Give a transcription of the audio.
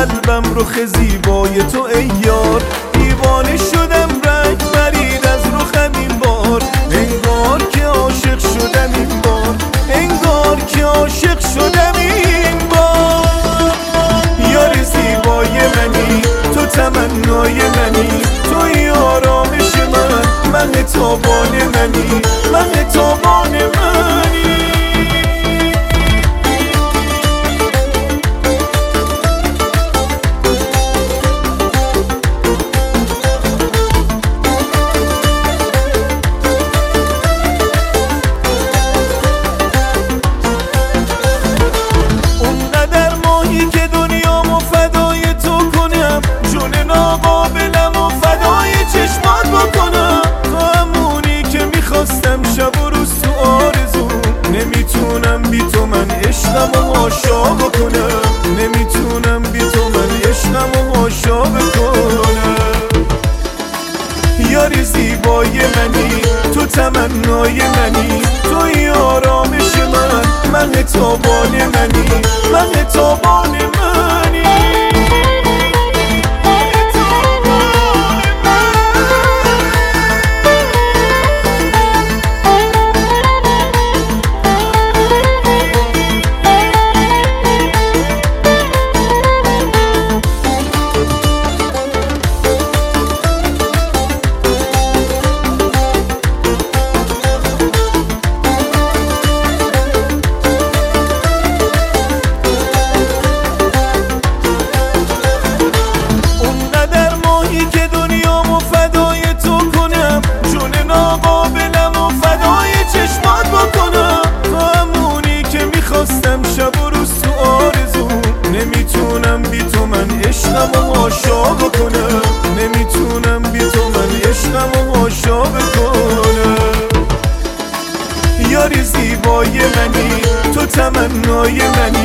قلبم رخ زیبای تو ای یار، دیوانه شدم رنگ برید از رخم این بار، انگار که عاشق شدم این بار، انگار که عاشق شدم این بار. یار زیبای منی، تو تمنای منی، توی آرامش من تابان منی، من تابان منی. اونقدر ماهی که دنیامو فدای تو کنم، جون ناقابلم و فدای چشمات بکنم. تو همونی که میخواستم شب و روز تو آرزو، نمیتونم بی تو من عشقم و هاشا بکنم، نمیتونم بی تو من عشقم و هاشا بکنم. یاری زیبای منی، تو تمنای منی، توی آرامش من تابان منی، من تابان منی. نمیتونم بی تو من عشقم و هاشا بکنم، نمیتونم بی تو من عشقم و هاشا بکنم. یاری زیبای منی، تو تمنای منی،